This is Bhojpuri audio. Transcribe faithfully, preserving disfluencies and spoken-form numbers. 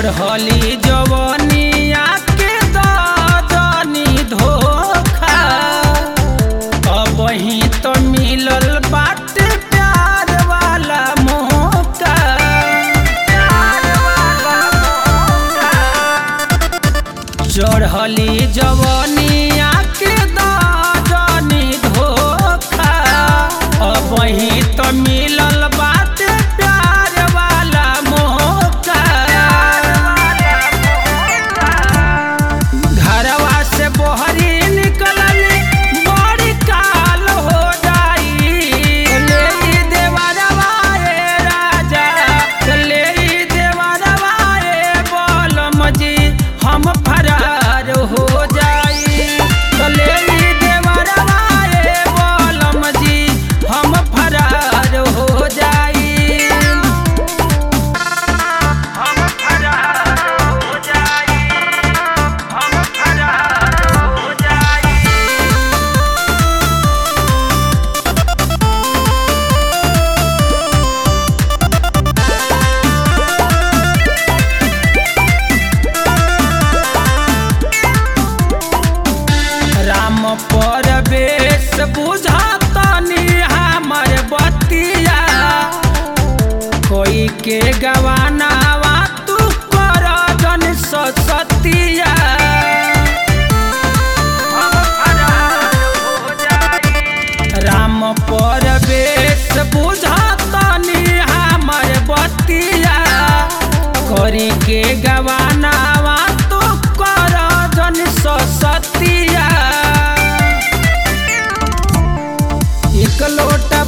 चढ़ली जवनिया के दनी धोखा अब ही तो मिलल बाटे प्यार वाला मौका। चढ़ली जवनिया के दनी धोखा अब ही तो मिलल बाटे प्यार वाला मौका। घरवा से बहरी निकलली बड़ी काल हो जाई। ले देवरवा ए राजा ले देवरवा ए बोलम जी हम फरार हो जाई। ले देवरवा ए बोलम जी हम फरार हो जाई। हम फरार हो जाई। हम फरार हो जाई। राम परवेश बुझतनी हमर बतिया कोई के गवानावा तू कर जन सतिया। राम परवेश बुझतनी हमर बतिया कोई के गवानावा तू कर जन सतिया। एक लोटा